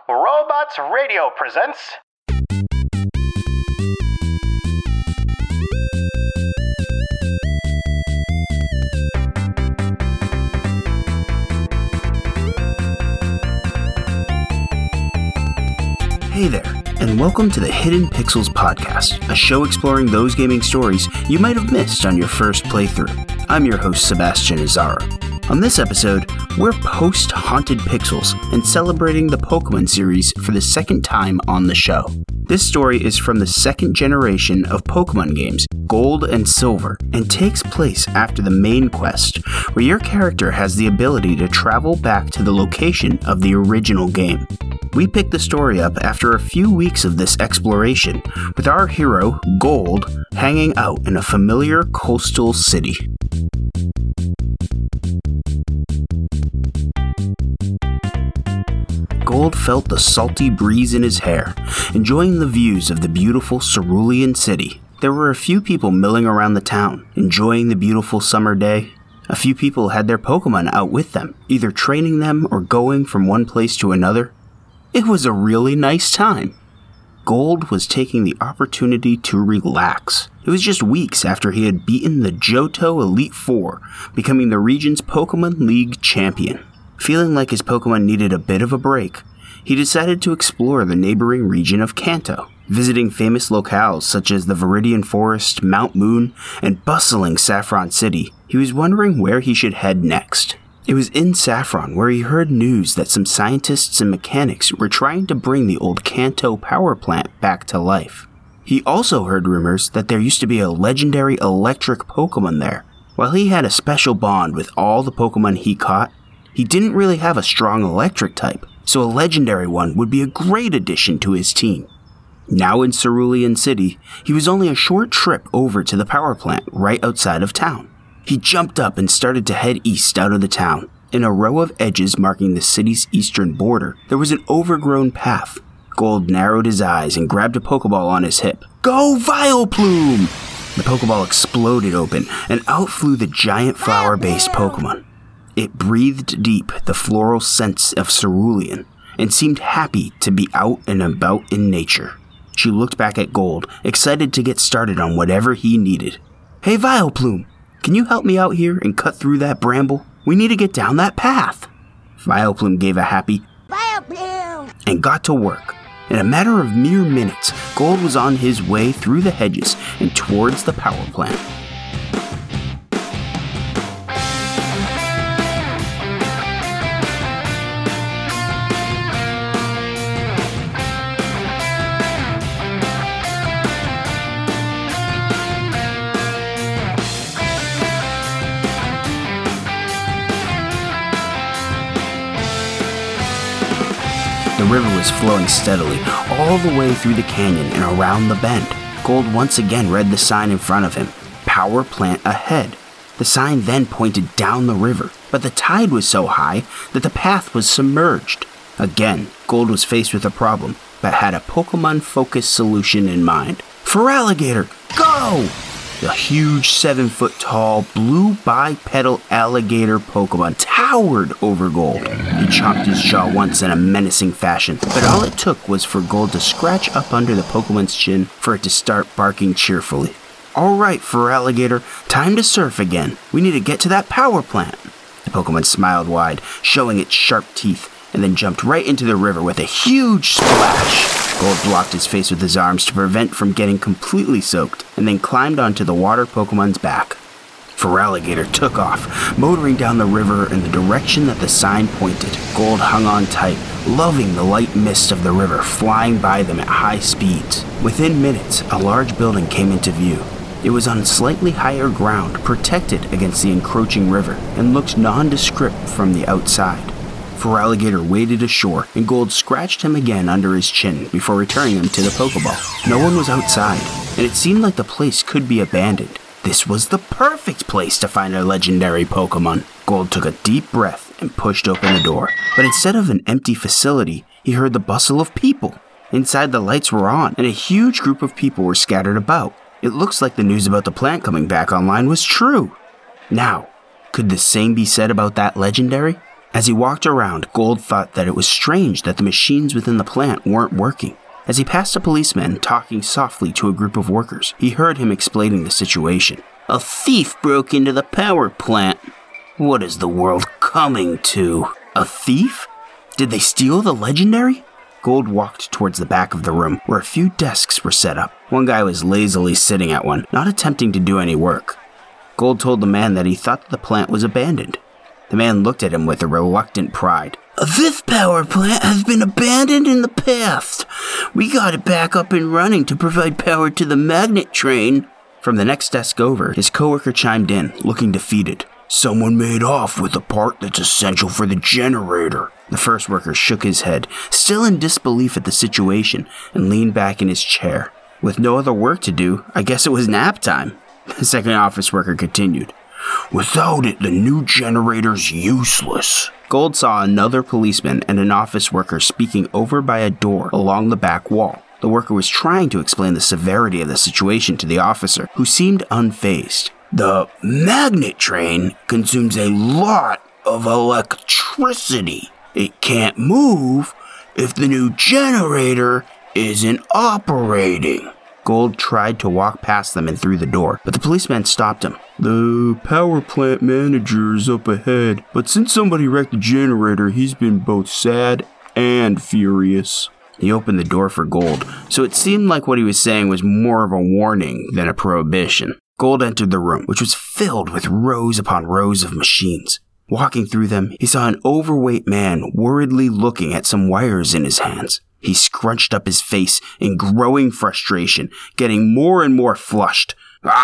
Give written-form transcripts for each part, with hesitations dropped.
Robots Radio presents... Hey there, and welcome to the Hidden Pixels Podcast, a show exploring those gaming stories you might have missed on your first playthrough. I'm your host, Sebastian Azara. On this episode, we're post-Haunted Pixels and celebrating the Pokemon series for the second time on the show. This story is from the second generation of Pokemon games, Gold and Silver, and takes place after the main quest, where your character has the ability to travel back to the location of the original game. We picked the story up after a few weeks of this exploration, with our hero, Gold, hanging out in a familiar coastal city. Gold felt the salty breeze in his hair, enjoying the views of the beautiful Cerulean city. There were a few people milling around the town, enjoying the beautiful summer day. A few people had their Pokemon out with them, either training them or going from one place to another. It was a really nice time. Gold was taking the opportunity to relax. It was just weeks after he had beaten the Johto Elite Four, becoming the region's Pokemon League champion. Feeling like his Pokemon needed a bit of a break, he decided to explore the neighboring region of Kanto, visiting famous locales such as the Viridian Forest, Mount Moon, and bustling Saffron City. He was wondering where he should head next. It was in Saffron where he heard news that some scientists and mechanics were trying to bring the old Kanto power plant back to life. He also heard rumors that there used to be a legendary electric Pokemon there. While he had a special bond with all the Pokemon he caught, he didn't really have a strong electric type, so a legendary one would be a great addition to his team. Now in Cerulean City, he was only a short trip over to the power plant right outside of town. He jumped up and started to head east out of the town. In a row of edges marking the city's eastern border, there was an overgrown path. Gold narrowed his eyes and grabbed a Pokeball on his hip. Go Vileplume! The Pokeball exploded open, and out flew the giant flower-based Pokemon. It breathed deep the floral scents of Cerulean, and seemed happy to be out and about in nature. She looked back at Gold, excited to get started on whatever he needed. Hey Vileplume! Can you help me out here and cut through that bramble? We need to get down that path. Vileplume gave a happy Vileplume and got to work. In a matter of mere minutes, Gold was on his way through the hedges and towards the power plant. The river was flowing steadily all the way through the canyon and around the bend. Gold once again read the sign in front of him, Power Plant Ahead. The sign then pointed down the river, but the tide was so high that the path was submerged. Again, Gold was faced with a problem, but had a Pokemon-focused solution in mind. Feraligatr, go! The huge 7-foot-tall, blue bipedal alligator Pokemon towered over Gold. He chopped his jaw once in a menacing fashion, but all it took was for Gold to scratch up under the Pokemon's chin for it to start barking cheerfully. Alright, Feraligatr, time to surf again. We need to get to that power plant. The Pokemon smiled wide, showing its sharp teeth, and then jumped right into the river with a huge splash. Gold blocked his face with his arms to prevent from getting completely soaked, and then climbed onto the water Pokemon's back. Feraligatr took off, motoring down the river in the direction that the sign pointed. Gold hung on tight, loving the light mist of the river flying by them at high speeds. Within minutes, a large building came into view. It was on slightly higher ground, protected against the encroaching river, and looked nondescript from the outside. Feraligatr waded ashore, and Gold scratched him again under his chin before returning him to the Pokeball. No one was outside, and it seemed like the place could be abandoned. This was the perfect place to find a legendary Pokemon. Gold took a deep breath and pushed open the door, but instead of an empty facility, he heard the bustle of people. Inside, the lights were on, and a huge group of people were scattered about. It looks like the news about the plant coming back online was true. Now, could the same be said about that legendary? As he walked around, Gold thought that it was strange that the machines within the plant weren't working. As he passed a policeman talking softly to a group of workers, he heard him explaining the situation. A thief broke into the power plant. What is the world coming to? A thief? Did they steal the legendary? Gold walked towards the back of the room, where a few desks were set up. One guy was lazily sitting at one, not attempting to do any work. Gold told the man that he thought that the plant was abandoned. The man looked at him with a reluctant pride. This power plant has been abandoned in the past. We got it back up and running to provide power to the magnet train. From the next desk over, his coworker chimed in, looking defeated. Someone made off with the part that's essential for the generator. The first worker shook his head, still in disbelief at the situation, and leaned back in his chair. With no other work to do, I guess it was nap time. The second office worker continued. Without it, the new generator's useless. Gold saw another policeman and an office worker speaking over by a door along the back wall. The worker was trying to explain the severity of the situation to the officer, who seemed unfazed. The magnet train consumes a lot of electricity. It can't move if the new generator isn't operating. Gold tried to walk past them and through the door, but the policeman stopped him. The power plant manager is up ahead, but since somebody wrecked the generator, he's been both sad and furious. He opened the door for Gold, so it seemed like what he was saying was more of a warning than a prohibition. Gold entered the room, which was filled with rows upon rows of machines. Walking through them, he saw an overweight man worriedly looking at some wires in his hands. He scrunched up his face in growing frustration, getting more and more flushed.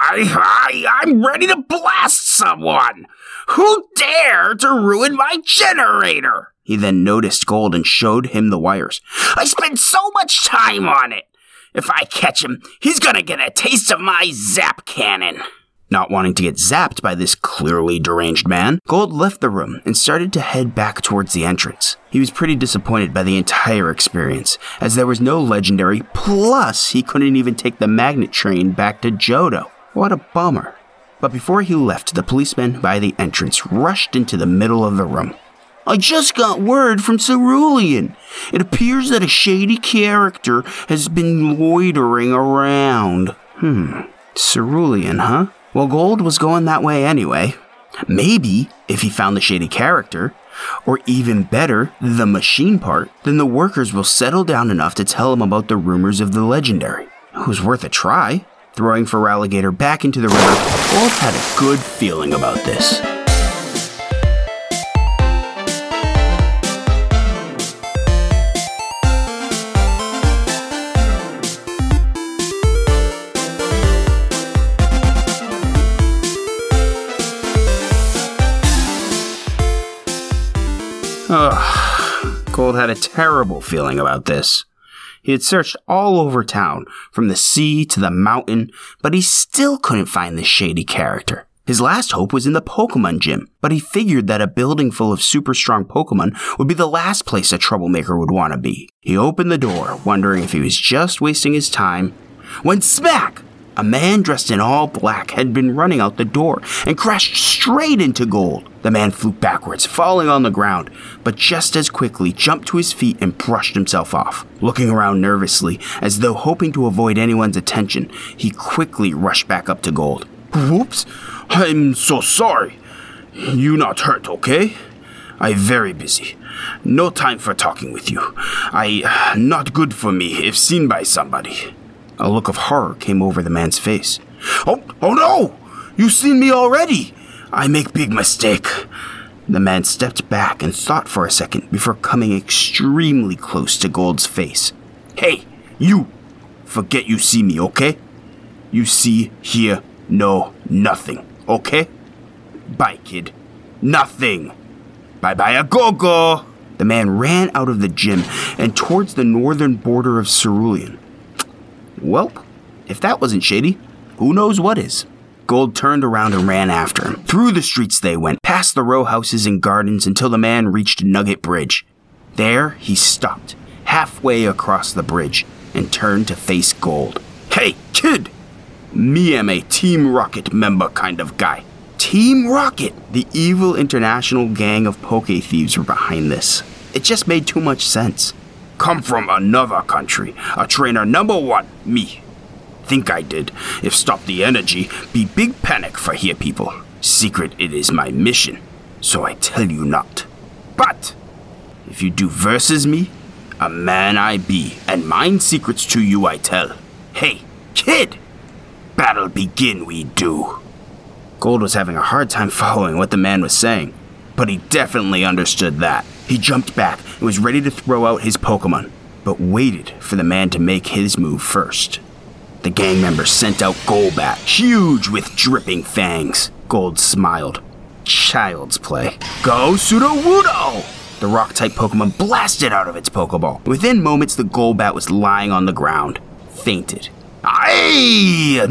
I'm ready to blast someone! Who dare to ruin my generator? He then noticed Gold and showed him the wires. I spent so much time on it! If I catch him, he's gonna get a taste of my zap cannon. Not wanting to get zapped by this clearly deranged man, Gold left the room and started to head back towards the entrance. He was pretty disappointed by the entire experience, as there was no legendary, plus he couldn't even take the magnet train back to Johto. What a bummer. But before he left, the policeman by the entrance rushed into the middle of the room. I just got word from Cerulean. It appears that a shady character has been loitering around. Cerulean, huh? Well, Gold was going that way anyway. Maybe, if he found the shady character, or even better, the machine part, then the workers will settle down enough to tell him about the rumors of the legendary. It was worth a try. Throwing Feraligatr back into the river, Gold had a good feeling about this. Gold had a terrible feeling about this. He had searched all over town, from the sea to the mountain, but he still couldn't find this shady character. His last hope was in the Pokemon gym, but he figured that a building full of super strong Pokemon would be the last place a troublemaker would want to be. He opened the door, wondering if he was just wasting his time, when smack! A man dressed in all black had been running out the door and crashed straight into Gold. The man flew backwards, falling on the ground, but just as quickly jumped to his feet and brushed himself off. Looking around nervously, as though hoping to avoid anyone's attention, he quickly rushed back up to Gold. Whoops, I'm so sorry. You not hurt, okay? I very busy. No time for talking with you. Not good for me if seen by somebody. A look of horror came over the man's face. Oh no! You seen me already! I make big mistake. The man stepped back and thought for a second before coming extremely close to Gold's face. Hey, you! Forget you see me, okay? You see, hear, know, nothing, okay? Bye, kid. Nothing! Bye-bye, a go-go! The man ran out of the gym and towards the northern border of Cerulean. Welp, if that wasn't shady, who knows what is? Gold turned around and ran after him. Through the streets they went, past the row houses and gardens until the man reached Nugget Bridge. There, he stopped, halfway across the bridge, and turned to face Gold. Hey, kid! Me am a Team Rocket member kind of guy. Team Rocket! The evil international gang of Poke Thieves were behind this. It just made too much sense. Come from another country. A trainer number 1, me. Think I did. If stop the energy, be big panic for here people. Secret it is my mission, so I tell you not. But, if you do versus me, a man I be, and mine secrets to you I tell. Hey, kid! Battle begin we do. Gold was having a hard time following what the man was saying, but he definitely understood that. He jumped back and was ready to throw out his Pokemon, but waited for the man to make his move first. The gang member sent out Golbat, huge with dripping fangs. Gold smiled. Child's play. Go Sudowoodo! The rock-type Pokemon blasted out of its Pokeball. Within moments, the Golbat was lying on the ground, fainted. Aye!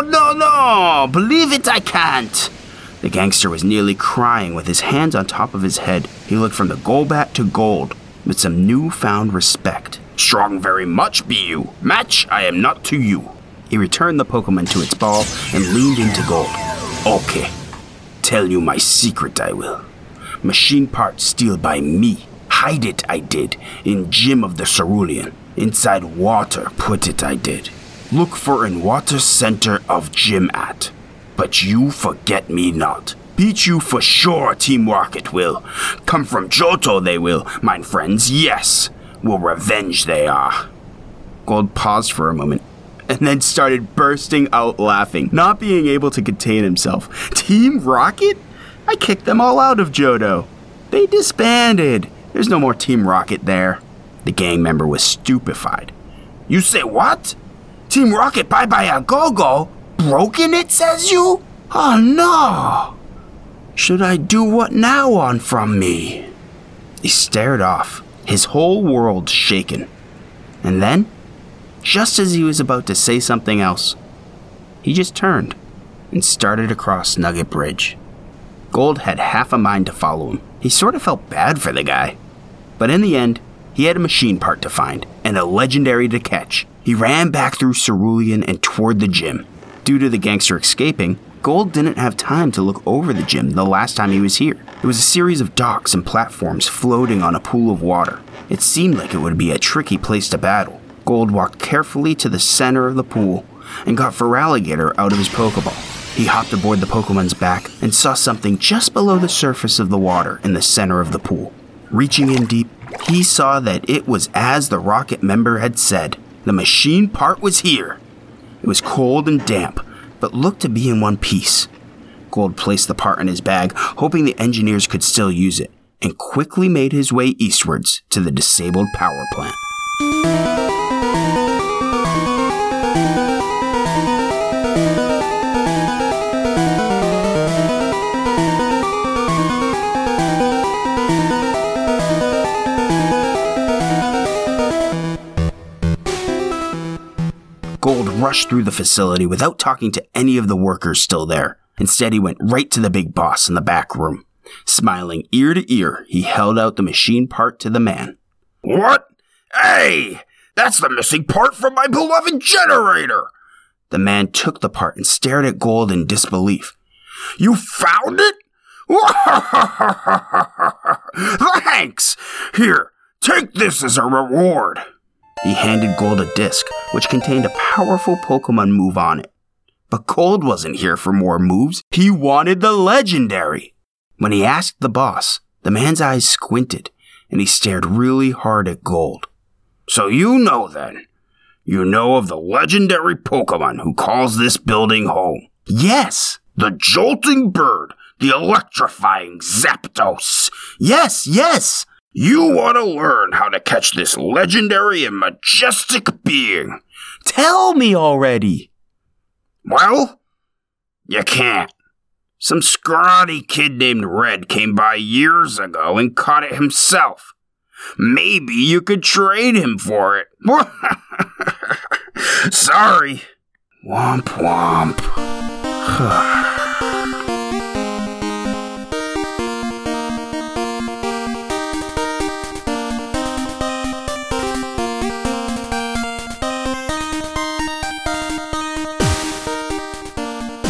No! Believe it, I can't! The gangster was nearly crying with his hands on top of his head. He looked from the Golbat to Gold with some newfound respect. Strong very much be you. Match I am not to you. He returned the Pokemon to its ball and leaned into Gold. Okay. Tell you my secret I will. Machine part steal by me. Hide it I did. In gym of the Cerulean. Inside water put it I did. Look for in water center of gym at. But you forget me not. Beat you for sure, Team Rocket will. Come from Johto they will, mine friends, yes. Will revenge they are. Gold paused for a moment, and then started bursting out laughing, not being able to contain himself. Team Rocket? I kicked them all out of Johto. They disbanded. There's no more Team Rocket there. The gang member was stupefied. You say what? Team Rocket bye-bye a go-go? Broken it, says you? Oh no! Should I do what now on from me? He stared off, his whole world shaken. And then, just as he was about to say something else, he just turned and started across Nugget Bridge. Gold had half a mind to follow him. He sort of felt bad for the guy. But in the end, he had a machine part to find and a legendary to catch. He ran back through Cerulean and toward the gym. Due to the gangster escaping, Gold didn't have time to look over the gym the last time he was here. It was a series of docks and platforms floating on a pool of water. It seemed like it would be a tricky place to battle. Gold walked carefully to the center of the pool and got Feraligatr out of his Pokeball. He hopped aboard the Pokemon's back and saw something just below the surface of the water in the center of the pool. Reaching in deep, he saw that it was as the Rocket member had said. The machine part was here. It was cold and damp, but looked to be in one piece. Gold placed the part in his bag, hoping the engineers could still use it, and quickly made his way eastwards to the disabled power plant. Gold rushed through the facility without talking to any of the workers still there. Instead, he went right to the big boss in the back room. Smiling ear to ear, he held out the machine part to the man. What? Hey! That's the missing part from my beloved generator! The man took the part and stared at Gold in disbelief. You found it? Thanks! Here, take this as a reward. He handed Gold a disc, which contained a powerful Pokemon move on it. But Gold wasn't here for more moves. He wanted the legendary. When he asked the boss, the man's eyes squinted, and he stared really hard at Gold. So you know then. You know of the legendary Pokemon who calls this building home. Yes! The jolting bird, the electrifying Zapdos. Yes! You want to learn how to catch this legendary and majestic being. Tell me already. Well, you can't. Some scrawny kid named Red came by years ago and caught it himself. Maybe you could trade him for it. Sorry. Womp womp. It's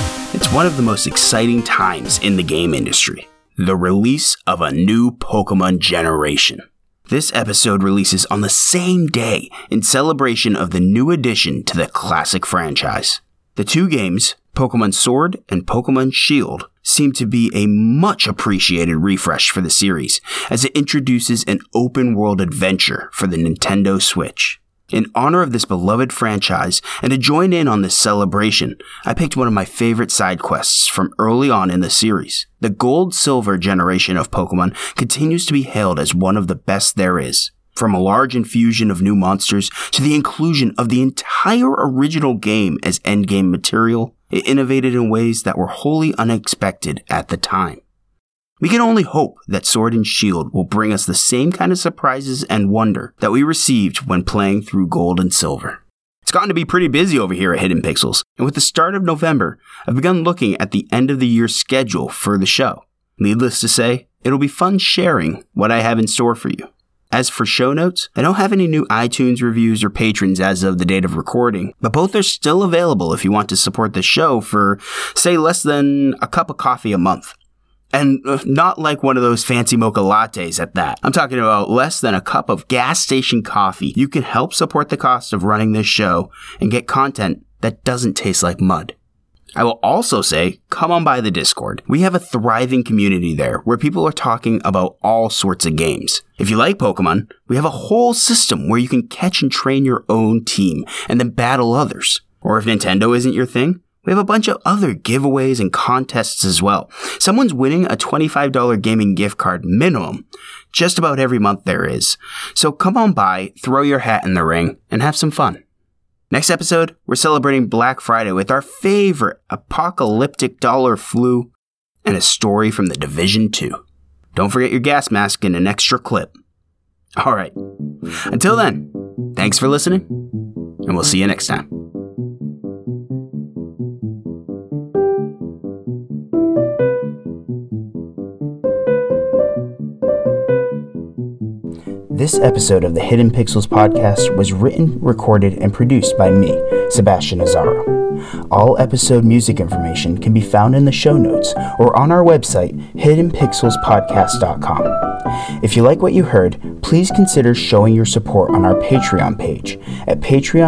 It's one of the most exciting times in the game industry. The release of a new Pokemon generation. This episode releases on the same day in celebration of the new addition to the classic franchise. The two games, Pokemon Sword and Pokemon Shield, seem to be a much appreciated refresh for the series, as it introduces an open world adventure for the Nintendo Switch. In honor of this beloved franchise, and to join in on this celebration, I picked one of my favorite side quests from early on in the series. The Gold-Silver generation of Pokemon continues to be hailed as one of the best there is. From a large infusion of new monsters to the inclusion of the entire original game as endgame material, it innovated in ways that were wholly unexpected at the time. We can only hope that Sword and Shield will bring us the same kind of surprises and wonder that we received when playing through Gold and Silver. It's gotten to be pretty busy over here at Hidden Pixels, and with the start of November, I've begun looking at the end of the year schedule for the show. Needless to say, it'll be fun sharing what I have in store for you. As for show notes, I don't have any new iTunes reviews or patrons as of the date of recording, but both are still available if you want to support the show for, say, less than a cup of coffee a month. And not like one of those fancy mocha lattes at that. I'm talking about less than a cup of gas station coffee. You can help support the cost of running this show and get content that doesn't taste like mud. I will also say, come on by the Discord. We have a thriving community there where people are talking about all sorts of games. If you like Pokemon, we have a whole system where you can catch and train your own team and then battle others. Or if Nintendo isn't your thing, we have a bunch of other giveaways and contests as well. Someone's winning a $25 gaming gift card minimum just about every month there is. So come on by, throw your hat in the ring, and have some fun. Next episode, we're celebrating Black Friday with our favorite apocalyptic dollar flu and a story from The Division 2. Don't forget your gas mask and an extra clip. Alright, until then, thanks for listening, and we'll see you next time. This episode of the Hidden Pixels podcast was written, recorded, and produced by me, Sebastian Azaro. All episode music information can be found in the show notes or on our website, hiddenpixelspodcast.com. If you like what you heard, please consider showing your support on our Patreon page at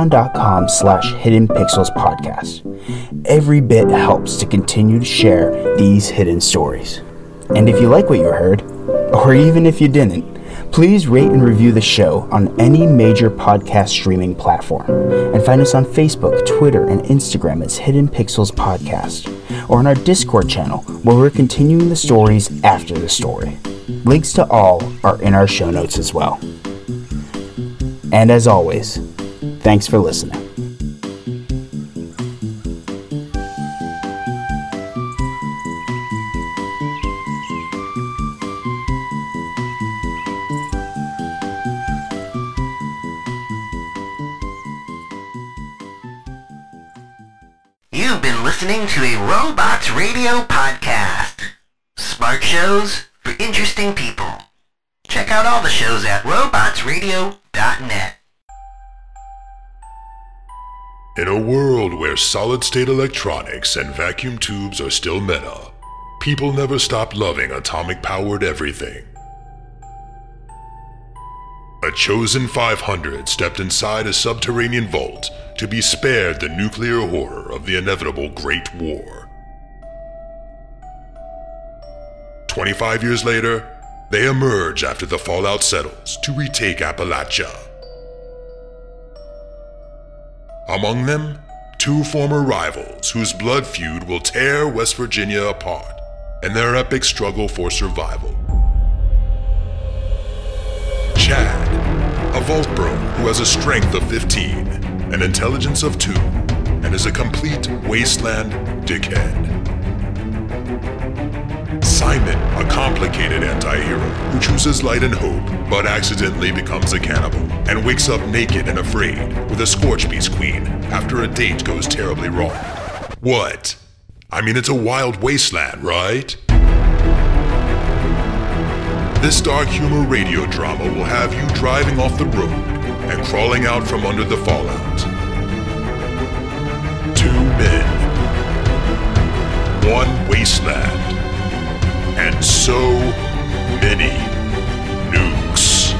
patreon.com/hiddenpixelspodcast. Every bit helps to continue to share these hidden stories. And if you like what you heard, or even if you didn't, please rate and review the show on any major podcast streaming platform, and find us on Facebook, Twitter, and Instagram as Hidden Pixels Podcast, or on our Discord channel where we're continuing the stories after the story. Links to all are in our show notes as well. And as always, thanks for listening. You've been listening to a Robots Radio podcast. Smart shows for interesting people. Check out all the shows at robotsradio.net. In a world where solid-state electronics and vacuum tubes are still meta, people never stopped loving atomic-powered everything. A chosen 500 stepped inside a subterranean vault to be spared the nuclear horror of the inevitable Great War. 25 years later, they emerge after the fallout settles to retake Appalachia. Among them, two former rivals whose blood feud will tear West Virginia apart in their epic struggle for survival. Chad, a vault bro who has a strength of 15, an intelligence of 2, and is a complete wasteland dickhead. Simon, a complicated anti-hero who chooses light and hope, but accidentally becomes a cannibal, and wakes up naked and afraid with a Scorch Beast queen after a date goes terribly wrong. What? I mean, it's a wild wasteland, right? This dark humor radio drama will have you driving off the road and crawling out from under the fallout. Two men. one wasteland. And so many nukes.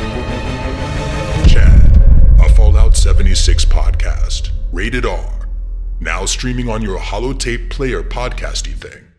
Chad, a Fallout 76 podcast. Rated R. Now streaming on your holotape player podcasty thing.